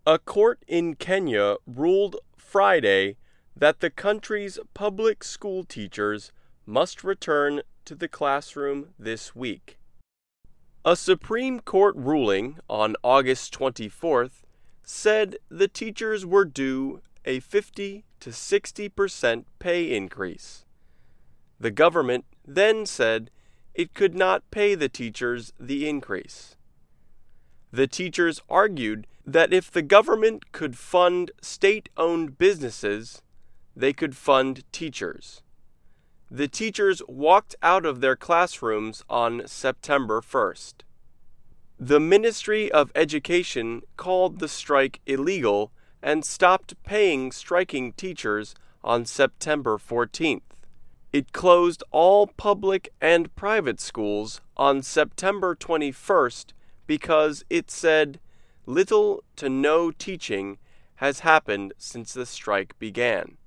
A court in Kenya ruled Friday that the country's public school teachers must return to the classroom this week. A Supreme Court ruling on August 24th said the teachers were due a 50 to 60% pay increase. The government then said it could not pay the teachers the increase. The teachers argued that if the government could fund state-owned businesses, they could fund teachers. The teachers walked out of their classrooms on September 1st. The Ministry of Education called the strike illegal and stopped paying striking teachers on September 14th. It closed all public and private schools on September 21st because it said little to no teaching has happened since the strike began.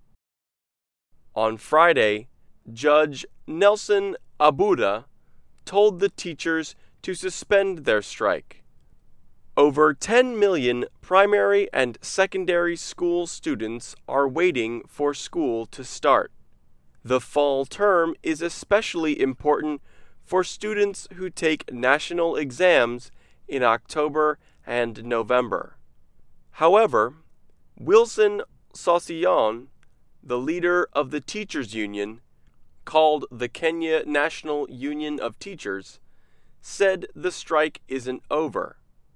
On Friday, Judge Nelson Abuda told the teachers to suspend their strike. Over 10 million primary and secondary school students are waiting for school to start. The fall term is especially important for students who take national exams in October and November. However, Wilson Sossion, the leader of the teachers' union, called the Kenya National Union of Teachers, said the strike isn't over.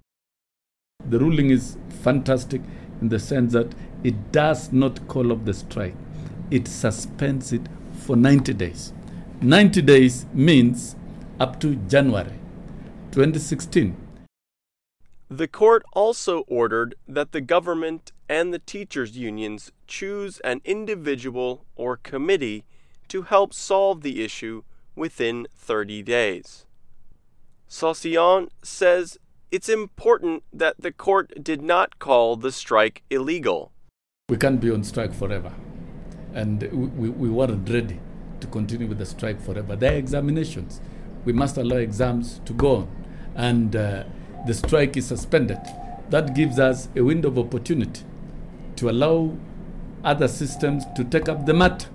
The ruling is fantastic in the sense that it does not call off the strike. It suspends it for 90 days. 90 days means up to January 2016. The court also ordered that the government and the teachers' unions choose an individual or committee to help solve the issue within 30 days. Sossion says it's important that the court did not call the strike illegal. We can't be on strike forever, and we weren't ready to continue with the strike forever. There are examinations. We must allow exams to go on, and the strike is suspended. That gives us a window of opportunity to allow other systems to take up the matter.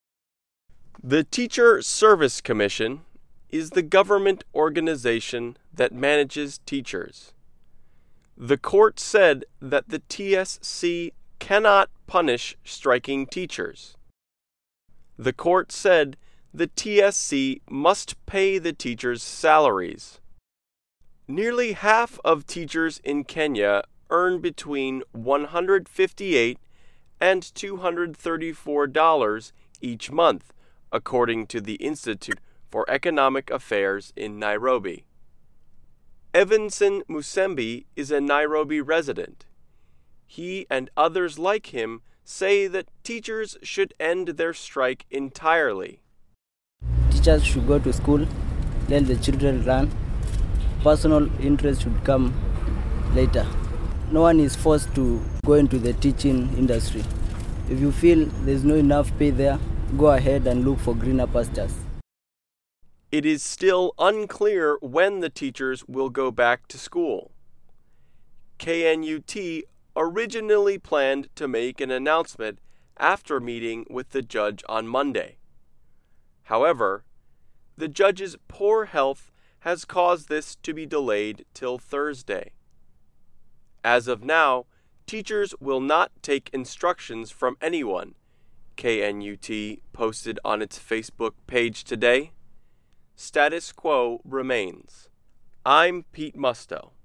The Teacher Service Commission is the government organization that manages teachers. The court said that the TSC cannot punish striking teachers. The court said the TSC must pay the teachers' salaries. Nearly half of teachers in Kenya earn between $158 and $234 each month, according to the Institute for Economic Affairs in Nairobi. Evanson Musembi is a Nairobi resident. He and others like him say that teachers should end their strike entirely. Teachers should go to school, let the children learn. Personal interest should come later. No one is forced to go into the teaching industry. If you feel there's no enough pay there, go ahead and look for greener pastures. It is still unclear when the teachers will go back to school. KNUT originally planned to make an announcement after meeting with the judge on Monday. However, the judge's poor health has caused this to be delayed till Thursday. As of now, teachers will not take instructions from anyone, KNUT posted on its Facebook page today. Status quo remains. I'm Pete Musto.